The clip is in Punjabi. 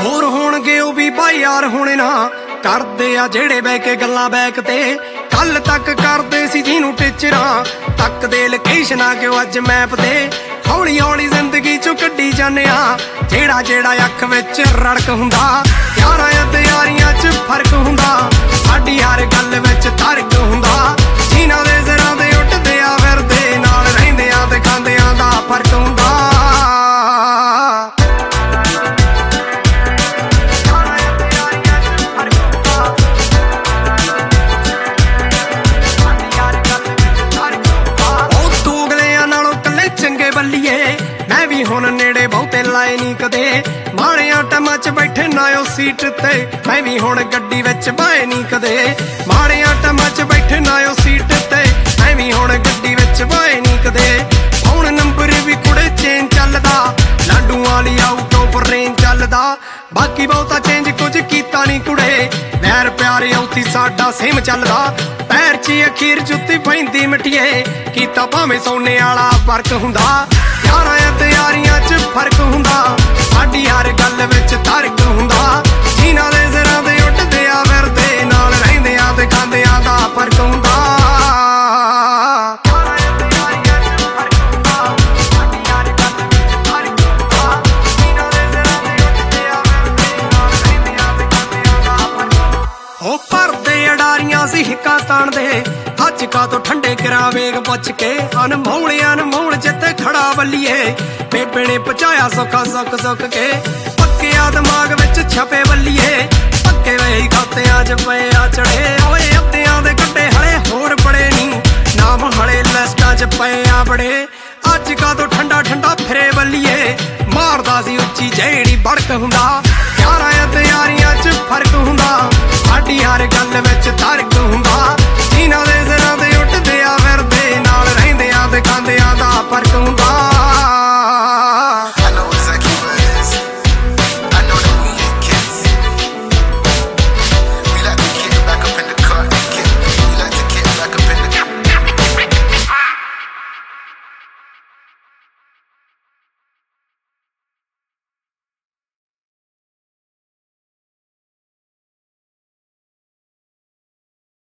ਹੋਰ ਹੋਣਗੇ ਉਹ ਵੀ ਭਾਈ ਯਾਰ ਹੁਣੇ ਨਾ ਕਰਦੇ ਆ ਜਿਹੜੇ ਬਹਿ ਕੇ ਗੱਲਾਂ ਬੈਕ ਤੇ। ਕੱਲ ਤੱਕ ਕਰਦੇ ਸੀ ਜਿਹਨੂੰ ਟੀਚਰਾਂ ਤੱਕਦੇ ਲੋਕੇਸ਼ਨਾਂ ਕਿਉਂ ਅੱਜ ਮੈਪ ਤੇ। ਹੌਲੀ ਹੌਲੀ ਜ਼ਿੰਦਗੀ ਚੋਂ ਕੱਢੀ ਜਾਂਦੇ ਆ ਜਿਹੜਾ ਜਿਹੜਾ ਅੱਖ ਵਿੱਚ ਰੜਕ ਹੁੰਦਾ। ਯਾਰਾਂ ਅਤੇ ਯਾਰੀਆਂ 'ਚ ਫਰਕ ਹੁੰਦਾ, ਸਾਡੀ ਹਰ ਗੱਲ ਵਿੱਚ ਤਰਕ ਹੁੰਦਾ। ਜਿਨ੍ਹਾਂ ਦੇ ਸਿਰਾਂ ਦੇ ਉੱਠਦੇ ਆ ਫਿਰਦੇ ਨਾਲ ਰਹਿੰਦਿਆਂ ਤੇ ਖਾਂਦਿਆਂ ਦਾ ਫਰਕ ਹੁੰਦਾ। ਚੰਗੇ ਬੱਲੀਏ ਮੈਂ ਵੀ ਹੁਣ ਨੇੜੇ ਬਹੁਤੇ ਲਾਏ ਨੀ ਕਦੇ। ਮਾੜਿਆਂ ਟਮਾਂ 'ਚ ਬੈਠੇ ਨਾ ਉਹ ਸੀਟ ਤੇ, ਮੈਂ ਵੀ ਹੁਣ ਗੱਡੀ ਵਿੱਚ ਬਾਏ ਨੀ ਕਦੇ। ਮਾੜਿਆਂ ਟਮਾਂ 'ਚ ਬੈਠੇ ਨਾ ਉਹ ਸੀਟ ਤੇ, ਮੈਂ ਵੀ ਹੁਣ ਗੱਡੀ ਵਿੱਚ ਬਾਏ ਨੀ ਕਦੇ। ਹੁਣ ਨੰਬਰ ਵੀ ਕੁੜੇ ਚੇਂਜ ਚੱਲਦਾ, ਲਾਂਡੂ ਵਾਲੀ ਆਊਟ ਆਫ ਰੇਂਜ ਚੱਲਦਾ। ਬਾਕੀ ਬਹੁਤਾ ਚੇਂਜ ਕੁਝ ਕੀਤਾ ਨੀ ਕੁੜੇ, ਵੈਰ ਪਿਆਰ ਉੱਥੀ ਸਾਡਾ ਸੇਮ ਚੱਲਦਾ। ਪੈਰ 'ਚ ਅਖੀਰ ਜੁੱਤੀ ਪੈਂਦੀ ਮਿੱਟੀਏ, ਕੀਤਾ ਭਾਵੇਂ ਸੋਨੇ ਵਾਲਾ ਫਰਕ ਹੁੰਦਾ। ਯਾਰਾਂ ਅਤੇ ਯਾਰੀਆਂ 'ਚ ਫਰਕ ਹੁੰਦਾ, ਸਾਡੀ ਹਰ ਗੱਲ ਵਿੱਚ ਤਰਕ ਹੁੰਦਾ। ਜਿਨ੍ਹਾਂ ਦੇ ਸਿਰਾਂ ਦੇ ਉੱਠਦੇ ਆ ਫਿਰਦੇ ਨਾਲ ਰਹਿੰਦਿਆਂ ਤੇ ਖਾਂਦਿਆਂ ਦਾ ਫਰਕ ਹੁੰਦਾ। ਉਹ ਭਰਦੇ ਅਡਾਰੀਆਂ ਸੀ ਹਿੱਕਾਂ ਤਾਣਦੇ, ਅੱਜ ਕਾ ਤੋਂ ਠੰਡੇ ਕਰਾ ਵੇਗ ਪੁੱਛ ਕੇ। ਅਨਮੋਲ ਜਿੱਤੇ ਖੜਾ ਬੱਲੀਏ, ਬੇਬੇ ਨੇ ਪਹੁੰਚਾਇਆ ਸੁੱਖਾ ਸੁੱਖ ਸੁੱਖ ਕੇ। ਪੱਕਿਆ ਦਿਮਾਗ ਵਿੱਚ ਛਪੇ ਬੱਲੀਏ, ਪੱਕੇ ਵੇ ਖਾਤਿਆਂ 'ਚ ਪਏ ਆ ਚੜੇ। ਓਏ ਅੱਧਿਆਂ ਦੇ ਕੱਟੇ ਹਲੇ ਹੋਰ ਬੜੇ ਨੀ, ਨਾਮ ਹਲੇ ਲਿਸਟਾਂ 'ਚ ਪਏ ਆ ਬੜੇ। ਅੱਜ ਕਾ ਤੋਂ ਠੰਡਾ ਠੰਡਾ ਫਿਰੇ ਬੱਲੀਏ, ਮਾਰਦਾ ਸੀ ਉੱਚੀ ਜਿਹੜੀ ਬੜਕ ਹੁੰਦਾ। ਯਾਰਾਂ ਅਤੇ ਯਾਰੀਆਂ 'ਚ ਫਰਕ ਹੁੰਦਾ, ਸਾਡੀ ਹਰ ਗੱਲ ਵਿੱਚ ਤਰਕ ਹੁੰਦਾ। ਜਿਨ੍ਹਾਂ ਦੇ